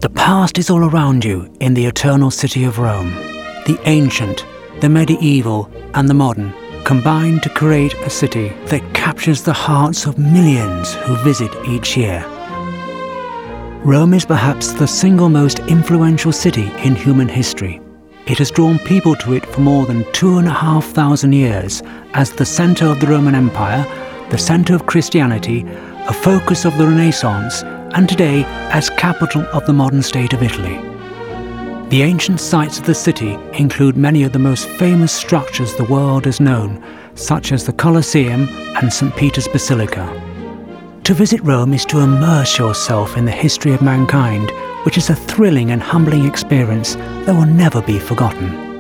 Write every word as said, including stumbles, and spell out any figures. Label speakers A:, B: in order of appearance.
A: The past is all around you in the eternal city of Rome. The ancient, the medieval, and the modern combine to create a city that captures the hearts of millions who visit each year. Rome is perhaps the single most influential city in human history. It has drawn people to it for more than two and a half thousand years as the center of the Roman Empire, the center of Christianity, a focus of the Renaissance, and today as capital of the modern state of Italy. The ancient sites of the city include many of the most famous structures the world has known, such as the Colosseum and Saint Peter's Basilica. To visit Rome is to immerse yourself in the history of mankind, which is a thrilling and humbling experience that will never be forgotten.